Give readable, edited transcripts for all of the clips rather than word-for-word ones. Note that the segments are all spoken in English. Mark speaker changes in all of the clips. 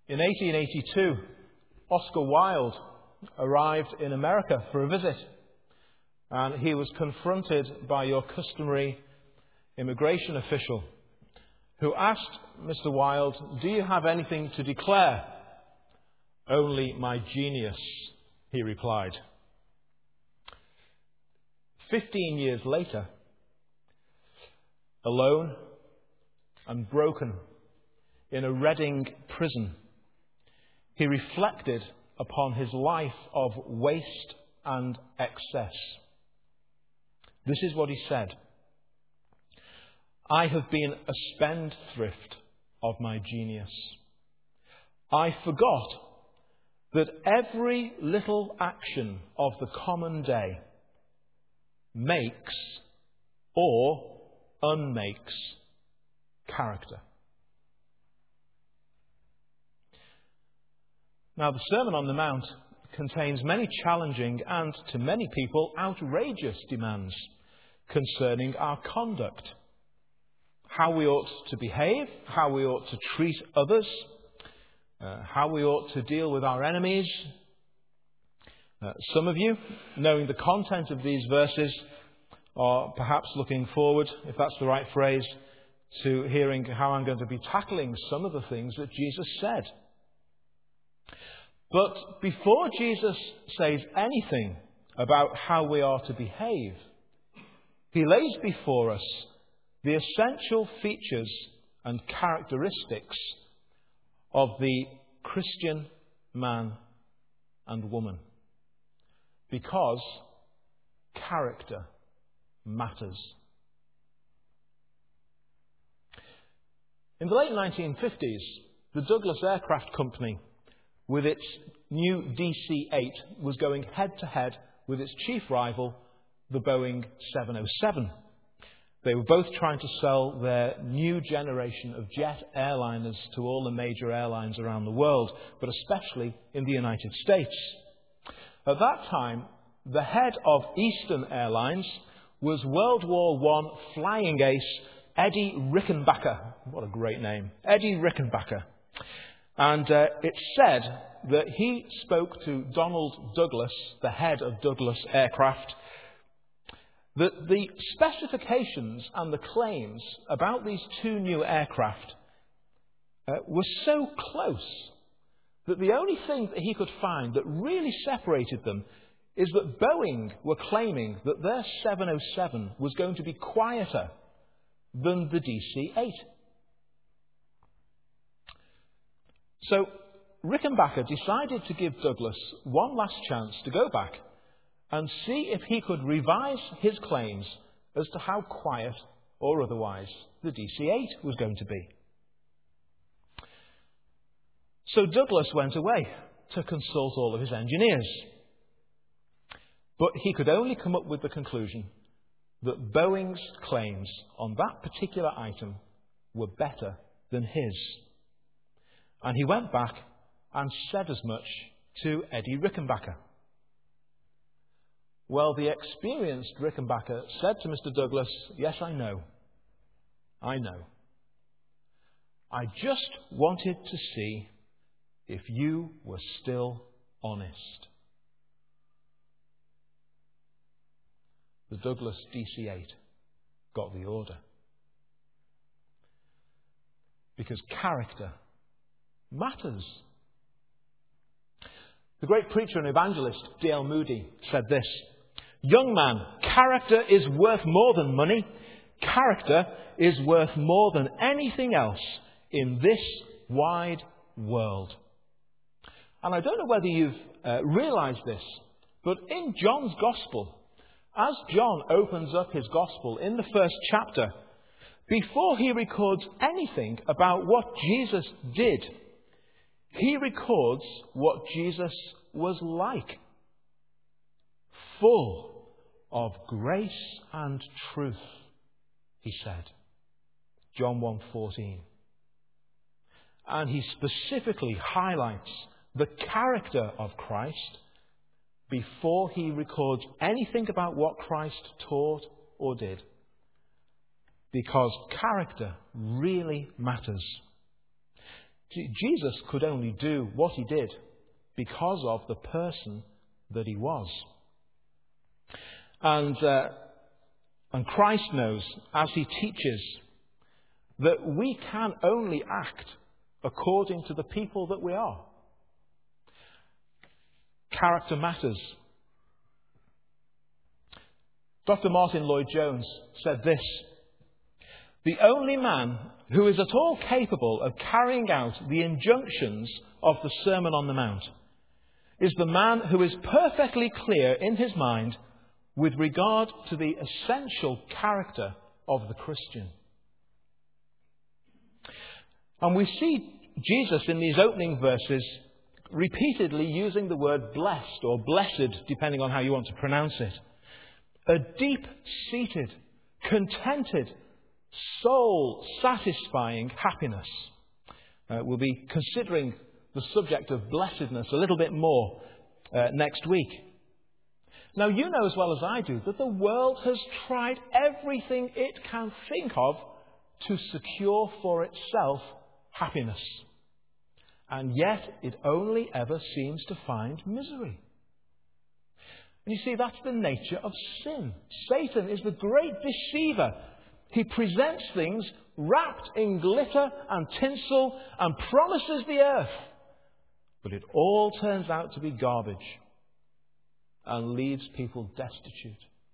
Speaker 1: In 1882, Oscar Wilde arrived in America for a visit, and he was confronted by your customary immigration official, who asked Mr. Wilde, "Do you have anything to declare?" "Only my genius," he replied. 15 years later, alone and broken in a Reading prison, he reflected upon his life of waste and excess. This is what he said: "I have been a spendthrift of my genius. I forgot that every little action of the common day makes or unmakes character." Now, the Sermon on the Mount contains many challenging and, to many people, outrageous demands concerning our conduct. How we ought to behave, how we ought to treat others, how we ought to deal with our enemies. Some of you, knowing the content of these verses, are perhaps looking forward, if that's the right phrase, to hearing how I'm going to be tackling some of the things that Jesus said. But before Jesus says anything about how we are to behave, he lays before us the essential features and characteristics of the Christian man and woman. Because character matters. In the late 1950s, the Douglas Aircraft Company, with its new DC-8, was going head-to-head with its chief rival, the Boeing 707. They were both trying to sell their new generation of jet airliners to all the major airlines around the world, but especially in the United States. At that time, the head of Eastern Airlines was World War I flying ace Eddie Rickenbacker. What a great name. Eddie Rickenbacker. And it's said that he spoke to Donald Douglas, the head of Douglas Aircraft, that the specifications and the claims about these two new aircraft were so close that the only thing that he could find that really separated them is that Boeing were claiming that their 707 was going to be quieter than the DC-8. So Rickenbacker decided to give Douglas one last chance to go back and see if he could revise his claims as to how quiet or otherwise the DC-8 was going to be. So Douglas went away to consult all of his engineers. But he could only come up with the conclusion that Boeing's claims on that particular item were better than his. And he went back and said as much to Eddie Rickenbacker. Well, the experienced Rickenbacker said to Mr. Douglas, "Yes, I know. I know. I just wanted to see if you were still honest." The Douglas DC-8 got the order. Because character matters. The great preacher and evangelist D.L. Moody said this: "Young man, character is worth more than money. Character is worth more than anything else in this wide world." And I don't know whether you've realised this, but in John's Gospel, as John opens up his Gospel in the first chapter, before he records anything about what Jesus did, he records what Jesus was like. Full of grace and truth, he said. John 1:14. And he specifically highlights the character of Christ before he records anything about what Christ taught or did. Because character really matters. See, Jesus could only do what he did because of the person that he was. And Christ knows, as he teaches, that we can only act according to the people that we are. Character matters. Dr. Martin Lloyd-Jones said this: "The only man who is at all capable of carrying out the injunctions of the Sermon on the Mount is the man who is perfectly clear in his mind with regard to the essential character of the Christian." And we see Jesus in these opening verses repeatedly using the word blessed or blessed, depending on how you want to pronounce it. A deep-seated, contented, soul-satisfying happiness. We'll be considering the subject of blessedness a little bit more next week. Now, you know as well as I do that the world has tried everything it can think of to secure for itself happiness. And yet it only ever seems to find misery. And you see, that's the nature of sin. Satan is the great deceiver. He presents things wrapped in glitter and tinsel and promises the earth. But it all turns out to be garbage and leaves people destitute.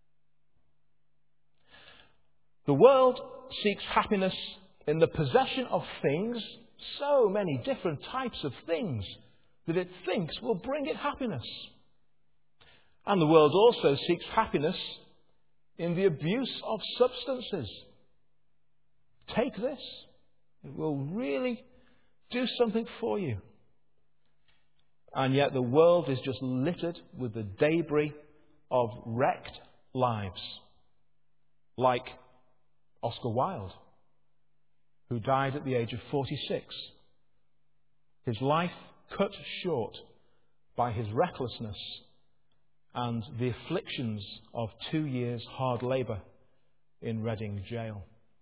Speaker 1: The world seeks happiness in the possession of things, so many different types of things, that it thinks will bring it happiness. And the world also seeks happiness in the abuse of substances. Take this. It will really do something for you. And yet the world is just littered with the debris of wrecked lives. Like Oscar Wilde, who died at the age of 46. His life cut short by his recklessness and the afflictions of 2 years' hard labour in Reading jail.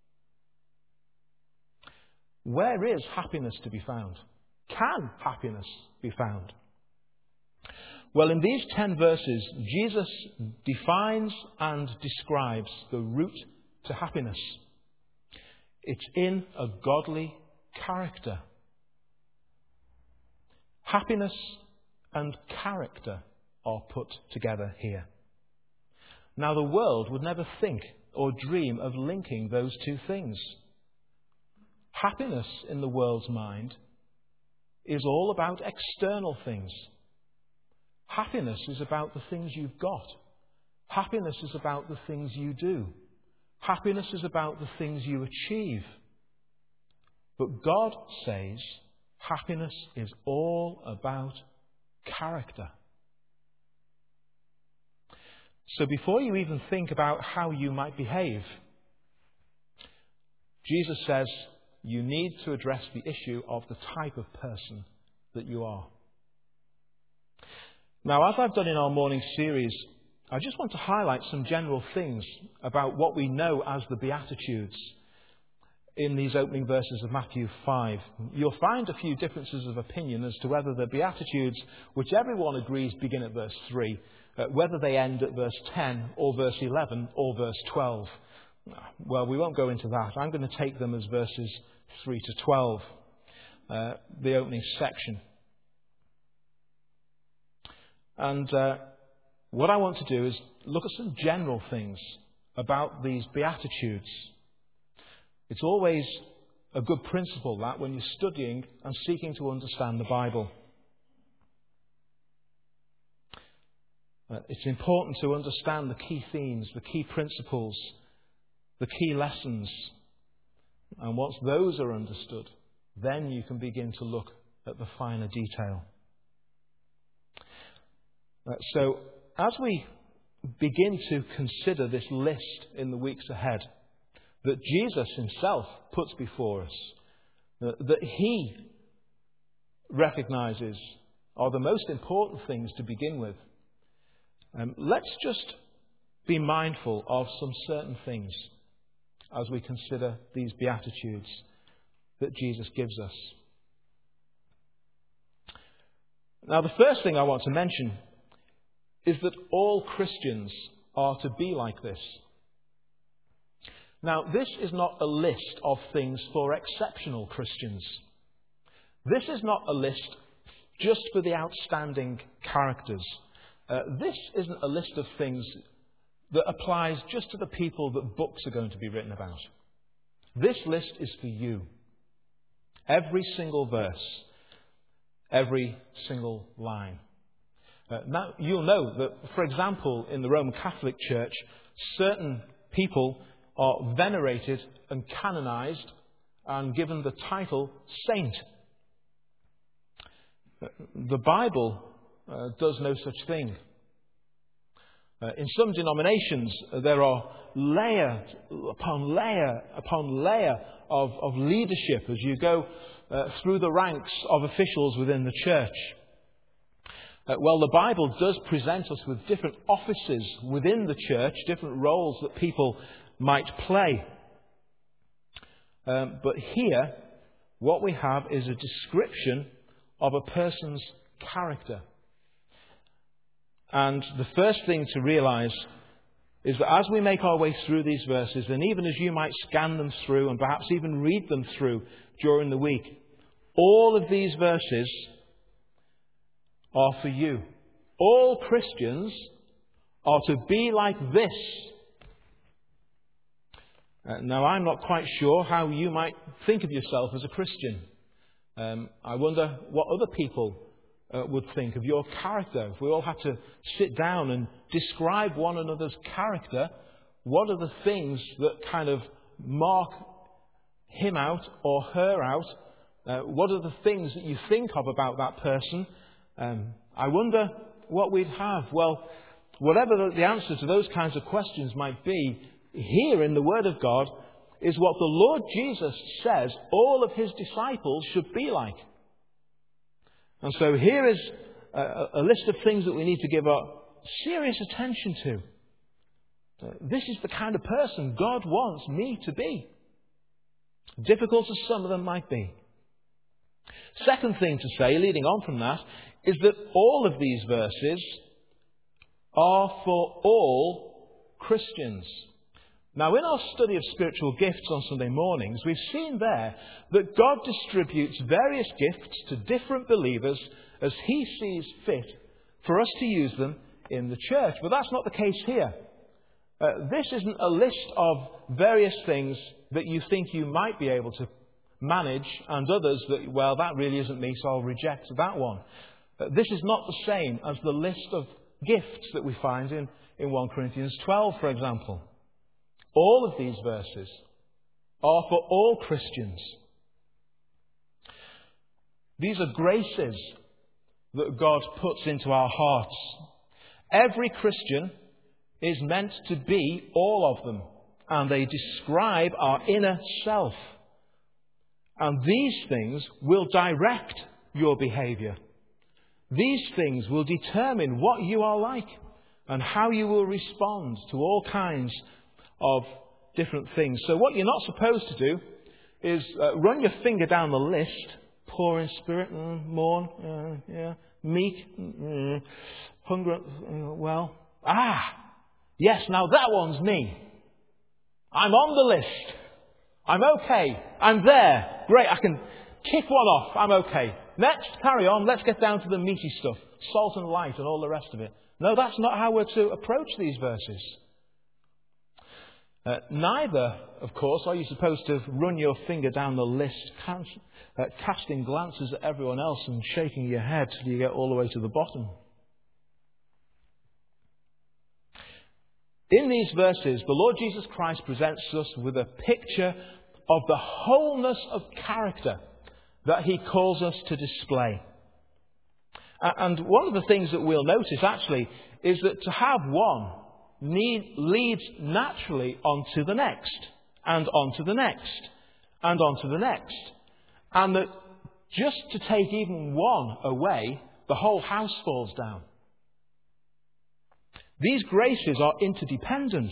Speaker 1: Where is happiness to be found? Can happiness be found? Well, in these 10 verses, Jesus defines and describes the route to happiness. It's in a godly character. Happiness and character are put together here. Now, the world would never think or dream of linking those two things. Happiness in the world's mind is all about external things. Happiness is about the things you've got. Happiness is about the things you do. Happiness is about the things you achieve. But God says happiness is all about character. So before you even think about how you might behave, Jesus says you need to address the issue of the type of person that you are. Now, as I've done in our morning series, I just want to highlight some general things about what we know as the Beatitudes in these opening verses of Matthew 5. You'll find a few differences of opinion as to whether the Beatitudes, which everyone agrees begin at verse 3, whether they end at verse 10 or verse 11 or verse 12. Well, we won't go into that. I'm going to take them as verses 3 to 12, the opening section. And what I want to do is look at some general things about these Beatitudes. It's always a good principle that when you're studying and seeking to understand the Bible. It's important to understand the key themes, the key principles, the key lessons. And once those are understood, then you can begin to look at the finer detail. So, as we begin to consider this list in the weeks ahead that Jesus himself puts before us, that he recognises are the most important things to begin with, let's just be mindful of some certain things as we consider these Beatitudes that Jesus gives us. Now, the first thing I want to mention is that all Christians are to be like this. Now, this is not a list of things for exceptional Christians. This is not a list just for the outstanding characters. This isn't a list of things that applies just to the people that books are going to be written about. This list is for you. Every single verse, every single line. Now, you'll know that, for example, in the Roman Catholic Church, certain people are venerated and canonized and given the title saint. The Bible does no such thing. In some denominations, there are layer upon layer upon layer of leadership as you go through the ranks of officials within the church. Well, the Bible does present us with different offices within the church, different roles that people might play. But here, what we have is a description of a person's character. And the first thing to realize is that as we make our way through these verses, and even as you might scan them through and perhaps even read them through during the week, all of these verses are for you. All Christians are to be like this. Now, I'm not quite sure how you might think of yourself as a Christian. I wonder what other people would think of your character. If we all had to sit down and describe one another's character, what are the things that kind of mark him out or her out? What are the things that you think of about that person? I wonder what we'd have. Well, whatever the answer to those kinds of questions might be, here in the Word of God is what the Lord Jesus says all of His disciples should be like. And so here is a list of things that we need to give our serious attention to. This is the kind of person God wants me to be. Difficult as some of them might be. Second thing to say, leading on from that, is that all of these verses are for all Christians. Now, in our study of spiritual gifts on Sunday mornings, we've seen there that God distributes various gifts to different believers as He sees fit for us to use them in the church. But that's not the case here. This isn't a list of various things that you think you might be able to manage and others that, well, that really isn't me, so I'll reject that one. This is not the same as the list of gifts that we find in 1 Corinthians 12, for example. All of these verses are for all Christians. These are graces that God puts into our hearts. Every Christian is meant to be all of them, and they describe our inner self. And these things will direct your behaviour. These things will determine what you are like and how you will respond to all kinds of different things. So what you're not supposed to do is run your finger down the list. Poor in spirit, mourn, meek, hungry, yes, now that one's me. I'm on the list. I'm okay. I'm there. Great, I can kick one off. I'm okay. Next, carry on. Let's get down to the meaty stuff. Salt and light and all the rest of it. No, that's not how we're to approach these verses. Neither, of course, are you supposed to run your finger down the list, casting glances at everyone else and shaking your head till you get all the way to the bottom. In these verses, the Lord Jesus Christ presents us with a picture of the wholeness of character that He calls us to display. And one of the things that we'll notice, actually, is that to have one leads naturally onto the next, and onto the next, and onto the next. And that just to take even one away, the whole house falls down. These graces are interdependent.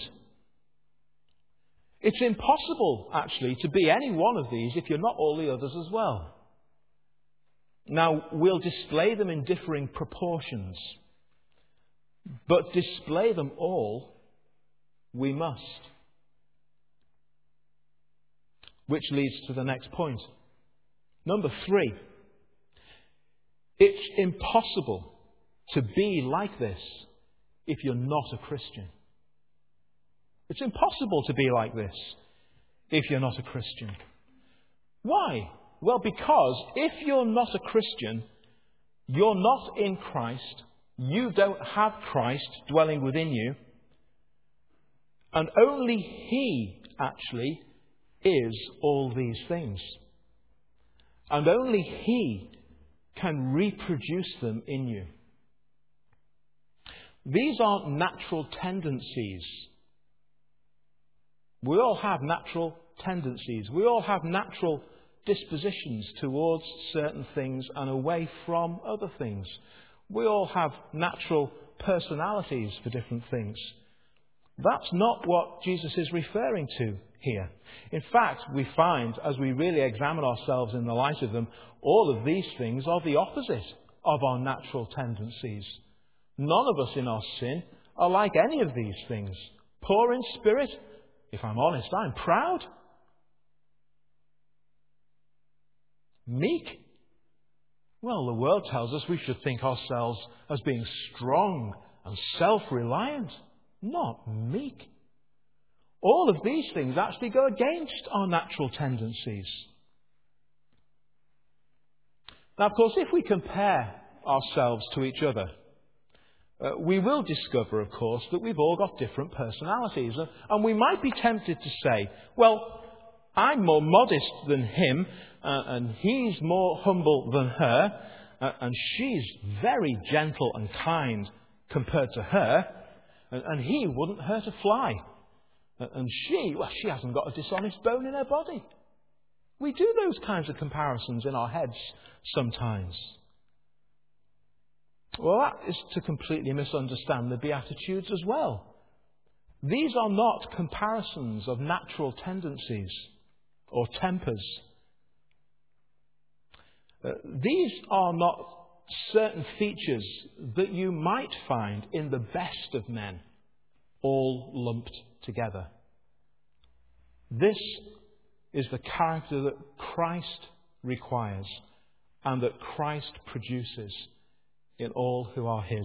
Speaker 1: It's impossible, actually, to be any one of these if you're not all the others as well. Now, we'll display them in differing proportions, but display them all we must. Which leads to the next point. Number 3. It's impossible to be like this if you're not a Christian. It's impossible to be like this if you're not a Christian. Why? Well, because if you're not a Christian, you're not in Christ, you don't have Christ dwelling within you, and only He actually is all these things. And only He can reproduce them in you. These aren't natural tendencies. We all have natural tendencies. We all have natural dispositions towards certain things and away from other things. We all have natural personalities for different things. That's not what Jesus is referring to here. In fact, we find, as we really examine ourselves in the light of them, all of these things are the opposite of our natural tendencies. None of us in our sin are like any of these things. Poor in spirit, if I'm honest, I'm proud. Meek. Well, the world tells us we should think ourselves as being strong and self-reliant, not meek. All of these things actually go against our natural tendencies. Now, of course, if we compare ourselves to each other, we will discover, of course, that we've all got different personalities. And we might be tempted to say, well, I'm more modest than him, and he's more humble than her, and she's very gentle and kind compared to her, and he wouldn't hurt a fly. And she hasn't got a dishonest bone in her body. We do those kinds of comparisons in our heads sometimes. Well, that is to completely misunderstand the Beatitudes as well. These are not comparisons of natural tendencies or tempers. These are not certain features that you might find in the best of men, all lumped together. This is the character that Christ requires and that Christ produces in all who are His.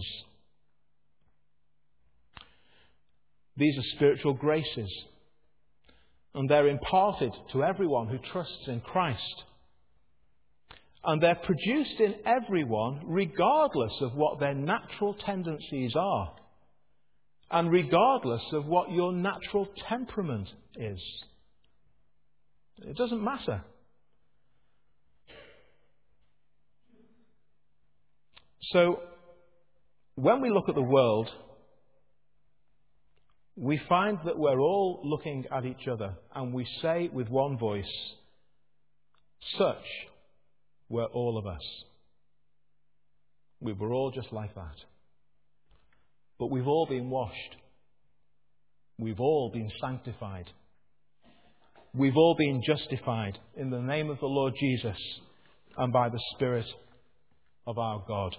Speaker 1: These are spiritual graces, and they're imparted to everyone who trusts in Christ. And they're produced in everyone regardless of what their natural tendencies are, and regardless of what your natural temperament is. It doesn't matter. So, when we look at the world, we find that we're all looking at each other and we say with one voice, such were all of us. We were all just like that. But we've all been washed. We've all been sanctified. We've all been justified in the name of the Lord Jesus and by the Spirit of our God.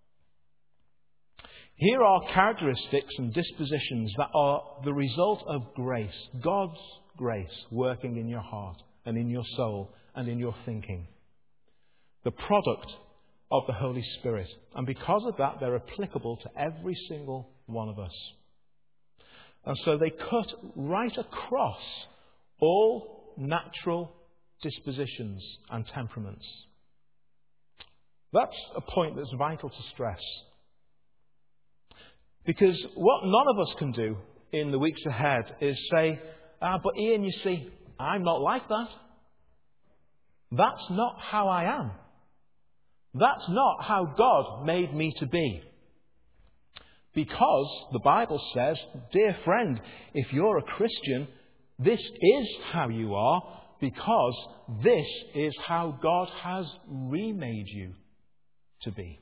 Speaker 1: Here are characteristics and dispositions that are the result of grace, God's grace working in your heart and in your soul and in your thinking. The product of the Holy Spirit. And because of that, they're applicable to every single one of us. And so they cut right across all natural dispositions and temperaments. That's a point that's vital to stress. Because what none of us can do in the weeks ahead is say, but Ian, you see, I'm not like that. That's not how I am. That's not how God made me to be. Because the Bible says, dear friend, if you're a Christian, this is how you are, because this is how God has remade you to be.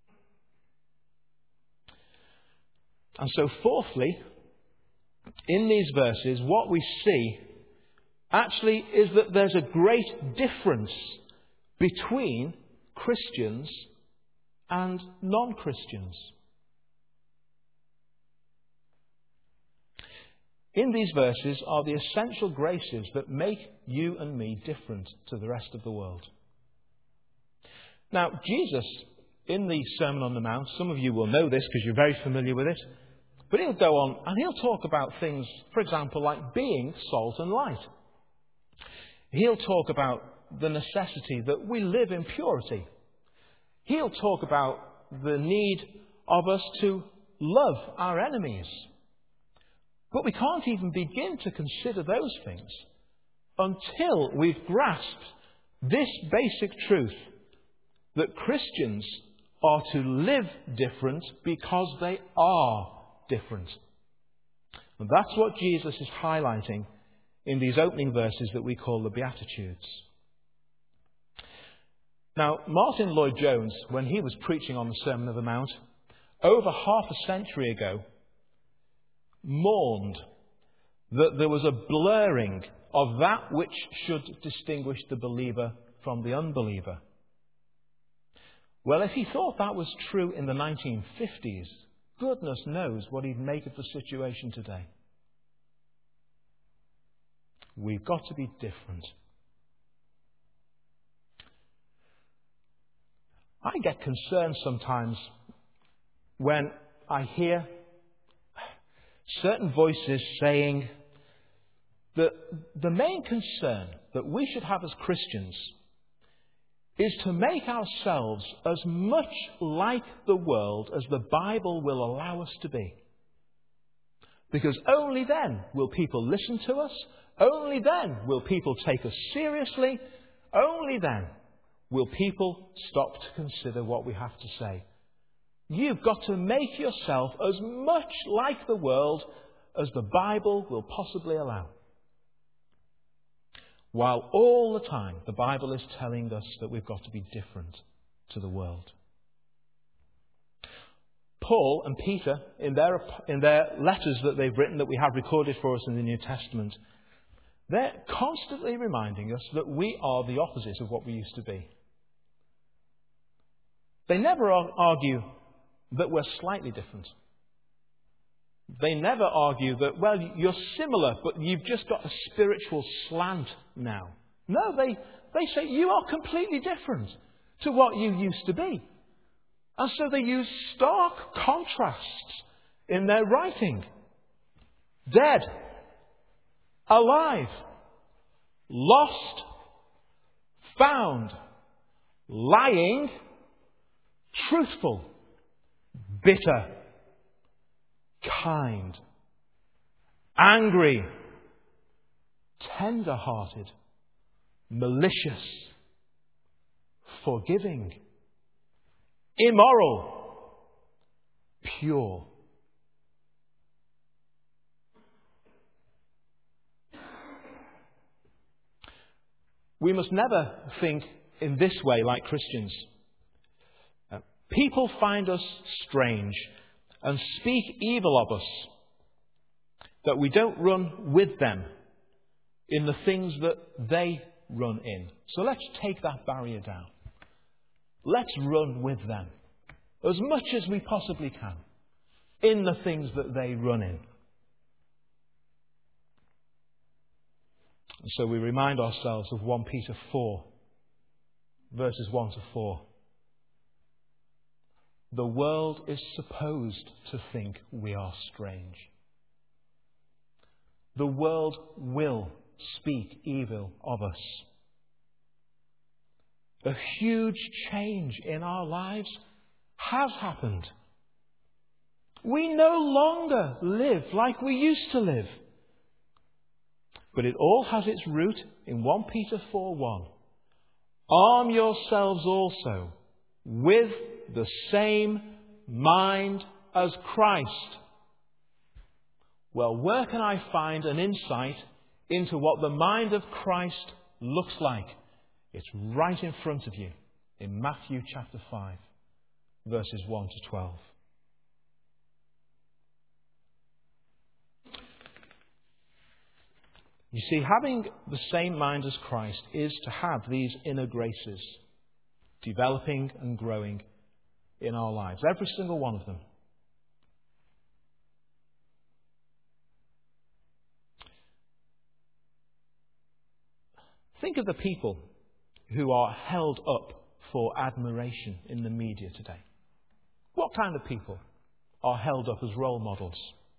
Speaker 1: And so fourthly, in these verses, what we see actually is that there's a great difference between Christians and non-Christians. In these verses are the essential graces that make you and me different to the rest of the world. Now, Jesus, in the Sermon on the Mount, some of you will know this because you're very familiar with it, but he'll go on and he'll talk about things, for example, like being salt and light. He'll talk about the necessity that we live in purity. He'll talk about the need of us to love our enemies. But we can't even begin to consider those things until we've grasped this basic truth that Christians are to live different because they are different. And that's what Jesus is highlighting in these opening verses that we call the Beatitudes. Now, Martin Lloyd-Jones, when he was preaching on the Sermon on the Mount, over half a century ago, mourned that there was a blurring of that which should distinguish the believer from the unbeliever. Well, if he thought that was true in the 1950s, goodness knows what he'd make of the situation today. We've got to be different. I get concerned sometimes when I hear certain voices saying that the main concern that we should have as Christians is to make ourselves as much like the world as the Bible will allow us to be. Because only then will people listen to us, only then will people take us seriously, only then will people stop to consider what we have to say. You've got to make yourself as much like the world as the Bible will possibly allow. While all the time the Bible is telling us that we've got to be different to the world. Paul and Peter, in their letters that they've written, that we have recorded for us in the New Testament, they're constantly reminding us that we are the opposite of what we used to be. They never argue that we're slightly different. They never argue that, well, you're similar, but you've just got a spiritual slant now. No, they say you are completely different to what you used to be. And so they use stark contrasts in their writing. Dead, alive, lost, found, lying, truthful, bitter, kind, angry, tender-hearted, malicious, forgiving, immoral, pure. We must never think in this way like Christians. People find us strange and speak evil of us, that we don't run with them in the things that they run in. So let's take that barrier down. Let's run with them as much as we possibly can in the things that they run in. And so we remind ourselves of 1 Peter 4, verses 1 to 4. The world is supposed to think we are strange. The world will speak evil of us. A huge change in our lives has happened. We no longer live like we used to live. But it all has its root in 1 Peter 4:1. Arm yourselves also with the same mind as Christ. Well, where can I find an insight into what the mind of Christ looks like? It's right in front of you in Matthew chapter 5, verses 1 to 12. You see, having the same mind as Christ is to have these inner graces. developing and growing in our lives. Every single one of them. Think of the people who are held up for admiration in the media today. What kind of people are held up as role models?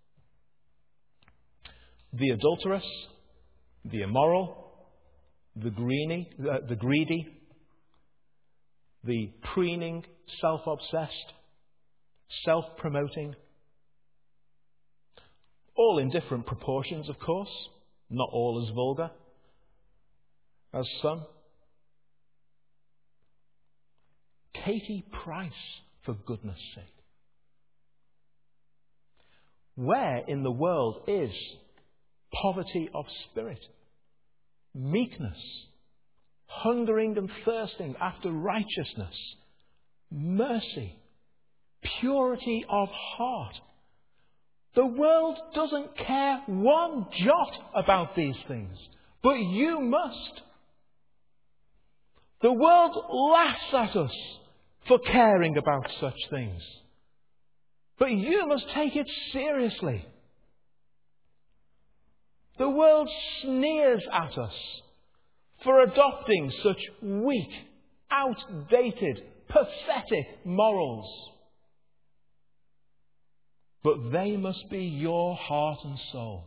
Speaker 1: The adulterous, the immoral, the greedy, the preening, self-obsessed, self-promoting. All in different proportions, of course. Not all as vulgar as some. Katie Price, for goodness sake. Where in the world is poverty of spirit, meekness, hungering and thirsting after righteousness, mercy, purity of heart? The world doesn't care one jot about these things, but you must. The world laughs at us for caring about such things, but you must take it seriously. The world sneers at us for adopting such weak, outdated, pathetic morals. But they must be your heart and soul.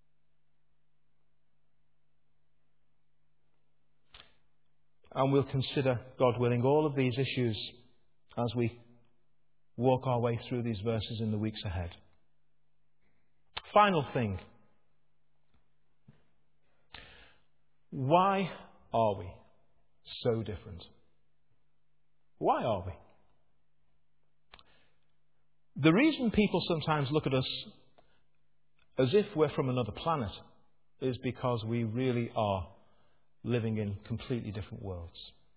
Speaker 1: And we'll consider, God willing, all of these issues as we walk our way through these verses in the weeks ahead. Final thing. Why are we so different? Why are we? The reason people sometimes look at us as if we're from another planet is because we really are living in completely different worlds.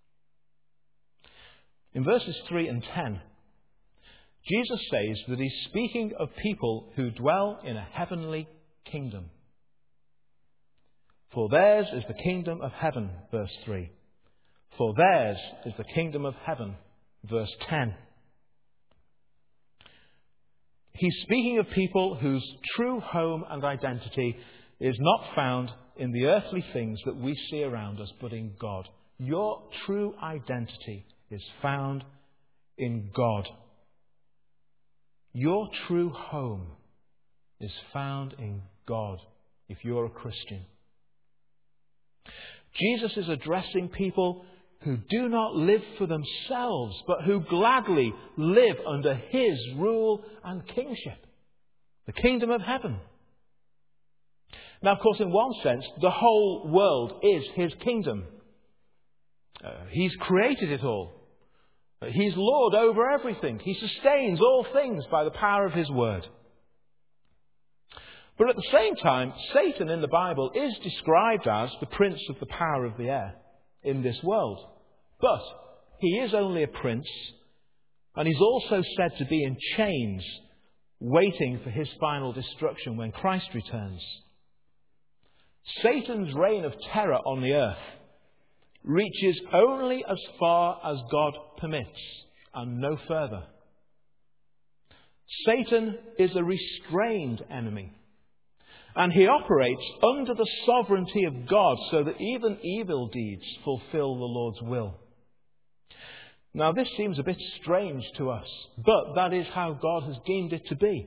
Speaker 1: In verses 3 and 10, Jesus says that he's speaking of people who dwell in a heavenly kingdom. For theirs is the kingdom of heaven, verse 3. For theirs is the kingdom of heaven, verse 10. He's speaking of people whose true home and identity is not found in the earthly things that we see around us, but in God. Your true identity is found in God. Your true home is found in God if you're a Christian. Jesus is addressing people who do not live for themselves, but who gladly live under his rule and kingship, the kingdom of heaven. Now, of course, in one sense, the whole world is his kingdom. He's created it all. He's Lord over everything. He sustains all things by the power of his word. But at the same time, Satan in the Bible is described as the prince of the power of the air in this world. But he is only a prince, and he's also said to be in chains, waiting for his final destruction when Christ returns. Satan's reign of terror on the earth reaches only as far as God permits, and no further. Satan is a restrained enemy, and he operates under the sovereignty of God so that even evil deeds fulfill the Lord's will. Now, this seems a bit strange to us, but that is how God has deemed it to be.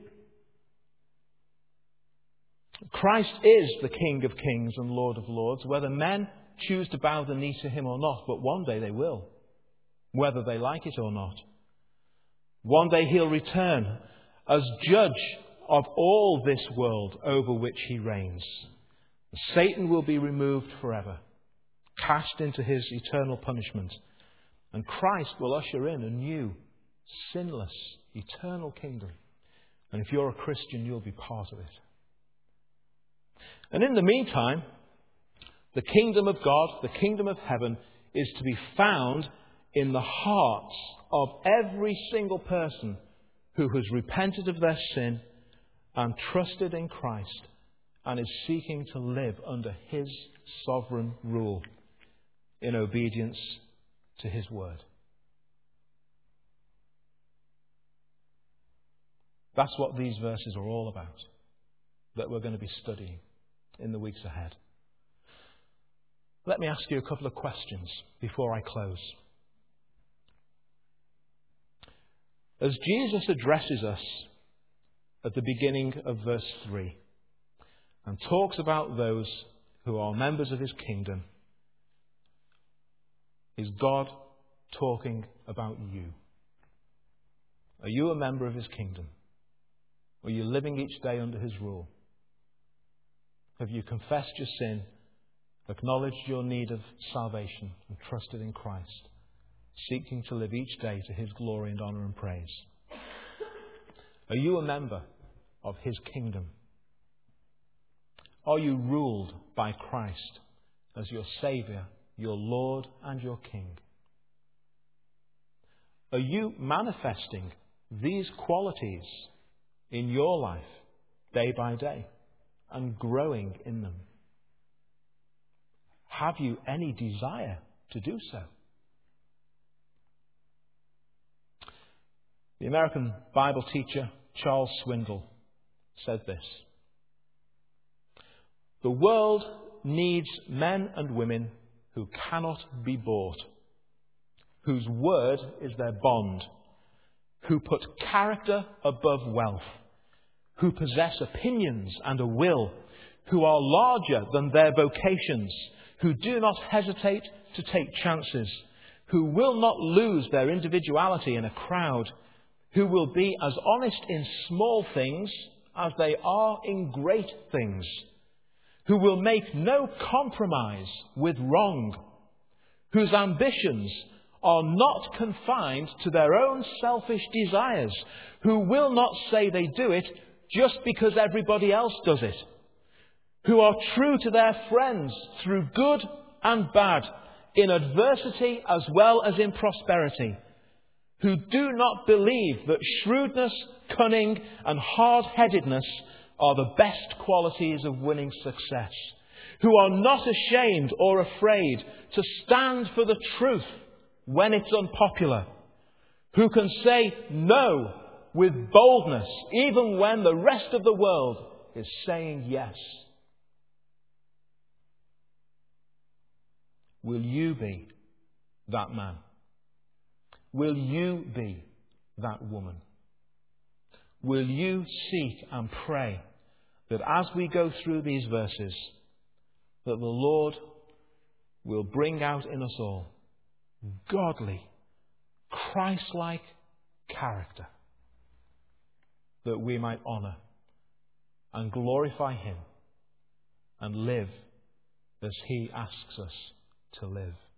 Speaker 1: Christ is the King of kings and Lord of lords, whether men choose to bow the knee to him or not, but one day they will, whether they like it or not. One day he'll return as judge of all this world over which he reigns. Satan will be removed forever, cast into his eternal punishment, and Christ will usher in a new, sinless, eternal kingdom. And if you're a Christian, you'll be part of it. And in the meantime, the kingdom of God, the kingdom of heaven, is to be found in the hearts of every single person who has repented of their sin and trusted in Christ and is seeking to live under his sovereign rule in obedience to his word. That's what these verses are all about, that we're going to be studying in the weeks ahead. Let me ask you a couple of questions before I close. As Jesus addresses us at the beginning of verse 3 and talks about those who are members of his kingdom, is God talking about you? Are you a member of his kingdom? Are you living each day under his rule? Have you confessed your sin, acknowledged your need of salvation, and trusted in Christ, seeking to live each day to his glory and honour and praise? Are you a member of his kingdom? Are you ruled by Christ as your Saviour, your Lord and your King? Are you manifesting these qualities in your life day by day and growing in them? Have you any desire to do so? The American Bible teacher Charles Swindoll said this: "The world needs men and women who cannot be bought, whose word is their bond, who put character above wealth, who possess opinions and a will, who are larger than their vocations, who do not hesitate to take chances, who will not lose their individuality in a crowd, who will be as honest in small things as they are in great things, who will make no compromise with wrong, whose ambitions are not confined to their own selfish desires, who will not say they do it just because everybody else does it, who are true to their friends through good and bad, in adversity as well as in prosperity, who do not believe that shrewdness, cunning and hard-headedness are the best qualities of winning success, who are not ashamed or afraid to stand for the truth when it's unpopular, who can say no with boldness even when the rest of the world is saying yes." Will you be that man? Will you be that woman? Will you seek and pray that as we go through these verses, that the Lord will bring out in us all godly, Christ-like character, that we might honour and glorify him and live as he asks us to live?